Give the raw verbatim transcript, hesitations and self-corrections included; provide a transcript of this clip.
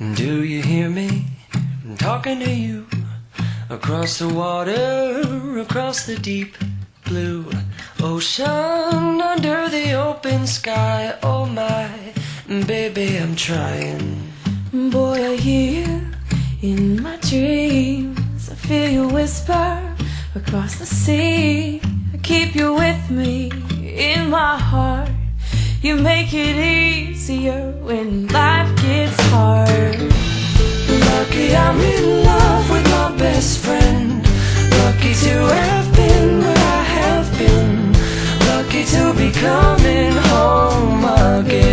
Do you hear me? I'm talking to you. Across the water, across the deep blue ocean, under the open sky. Oh my, baby, I'm trying. Boy, I hear you in my dreams. I feel you whisper across the sea. I keep you with me in my heart. You make it easier when life gets hard. Lucky I'm in love with my best friend. Lucky to have been where I have been. Lucky to be coming home again.